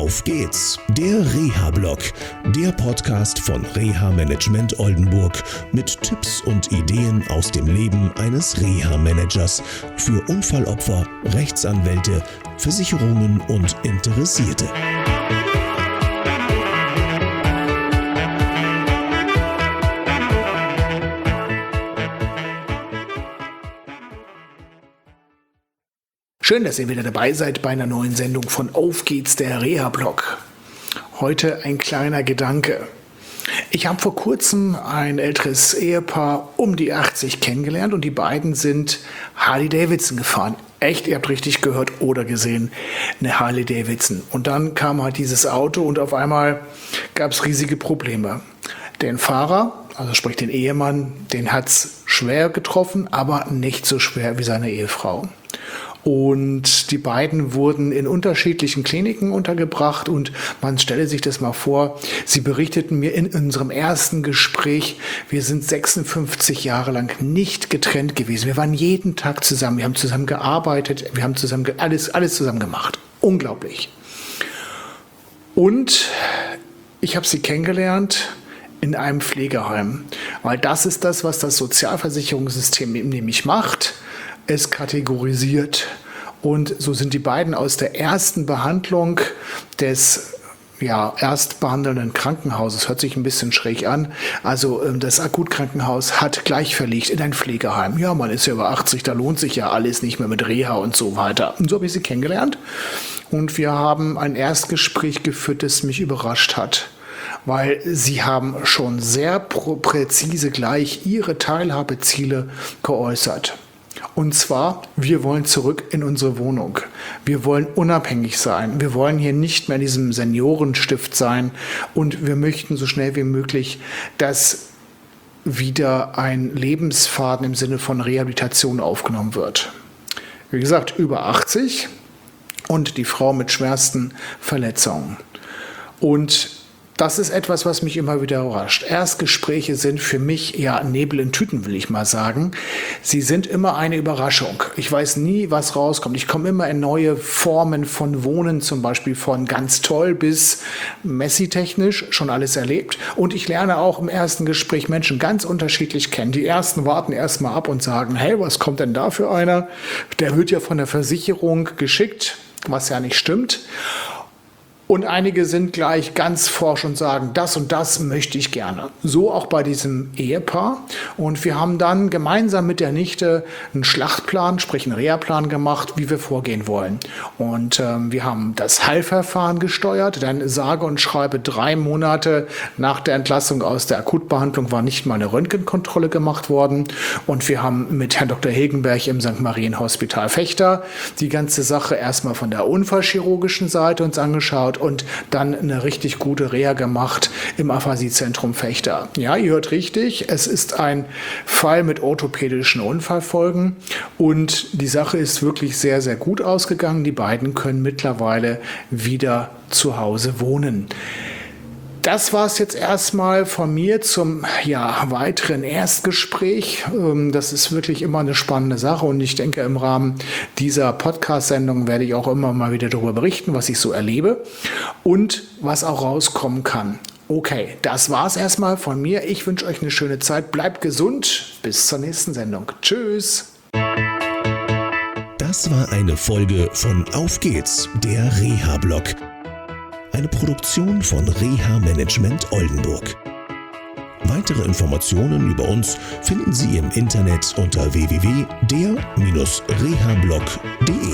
Auf geht's, der Reha-Blog, der Podcast von Reha-Management Oldenburg mit Tipps und Ideen aus dem Leben eines Reha-Managers für Unfallopfer, Rechtsanwälte, Versicherungen und Interessierte. Schön, dass ihr wieder dabei seid bei einer neuen Sendung von Auf geht's, der Reha-Blog. Heute ein kleiner Gedanke. Ich habe vor kurzem ein älteres Ehepaar um die 80 kennengelernt und die beiden sind Harley-Davidson gefahren. Echt, ihr habt richtig gehört oder gesehen, eine Harley-Davidson. Und dann kam halt dieses Auto und auf einmal gab es riesige Probleme. Den Fahrer, also sprich den Ehemann, den hat es schwer getroffen, aber nicht so schwer wie seine Ehefrau. Und die beiden wurden in unterschiedlichen Kliniken untergebracht und man stelle sich das mal vor, sie berichteten mir in unserem ersten Gespräch, wir sind 56 Jahre lang nicht getrennt gewesen. Wir waren jeden Tag zusammen, wir haben zusammen gearbeitet, wir haben zusammen alles zusammen gemacht. Unglaublich. Und ich habe sie kennengelernt in einem Pflegeheim, weil das ist das, was das Sozialversicherungssystem nämlich macht. Es kategorisiert. Und so sind die beiden aus der ersten Behandlung des erstbehandelnden Krankenhauses, hört sich ein bisschen schräg an, also das Akutkrankenhaus hat gleich verlegt in ein Pflegeheim. Ja, man ist ja über 80, da lohnt sich ja alles nicht mehr mit Reha und so weiter. Und so habe ich sie kennengelernt und wir haben ein Erstgespräch geführt, das mich überrascht hat. Weil sie haben schon sehr präzise gleich ihre Teilhabeziele geäußert. Und zwar, wir wollen zurück in unsere Wohnung. Wir wollen unabhängig sein. Wir wollen hier nicht mehr in diesem Seniorenstift sein. Und wir möchten so schnell wie möglich, dass wieder ein Lebensfaden im Sinne von Rehabilitation aufgenommen wird. Wie gesagt, über 80 und die Frau mit schwersten Verletzungen. Und das ist etwas, was mich immer wieder überrascht. Erstgespräche sind für mich Nebel in Tüten, will ich mal sagen. Sie sind immer eine Überraschung. Ich weiß nie, was rauskommt. Ich komme immer in neue Formen von Wohnen, zum Beispiel von ganz toll bis messi-technisch, schon alles erlebt. Und ich lerne auch im ersten Gespräch Menschen ganz unterschiedlich kennen. Die ersten warten erstmal ab und sagen, hey, was kommt denn da für einer? Der wird ja von der Versicherung geschickt, was ja nicht stimmt. Und einige sind gleich ganz forsch und sagen, das und das möchte ich gerne. So auch bei diesem Ehepaar. Und wir haben dann gemeinsam mit der Nichte einen Schlachtplan, sprich einen Reha-Plan gemacht, wie wir vorgehen wollen. Und wir haben das Heilverfahren gesteuert, denn sage und schreibe 3 Monate nach der Entlassung aus der Akutbehandlung war nicht mal eine Röntgenkontrolle gemacht worden. Und wir haben mit Herrn Dr. Hegenberg im St. Marienhospital Vechta die ganze Sache erstmal von der unfallchirurgischen Seite uns angeschaut und dann eine richtig gute Reha gemacht im Aphasiezentrum Vechta. Ja, ihr hört richtig, es ist ein Fall mit orthopädischen Unfallfolgen und die Sache ist wirklich sehr, sehr gut ausgegangen. Die beiden können mittlerweile wieder zu Hause wohnen. Das war es jetzt erstmal von mir zum weiteren Erstgespräch. Das ist wirklich immer eine spannende Sache und ich denke, im Rahmen dieser Podcast-Sendung werde ich auch immer mal wieder darüber berichten, was ich so erlebe und was auch rauskommen kann. Okay, das war es erstmal von mir. Ich wünsche euch eine schöne Zeit. Bleibt gesund. Bis zur nächsten Sendung. Tschüss. Das war eine Folge von Auf geht's, der Reha-Blog. Eine Produktion von Reha-Management Oldenburg. Weitere Informationen über uns finden Sie im Internet unter www.der-rehablog.de.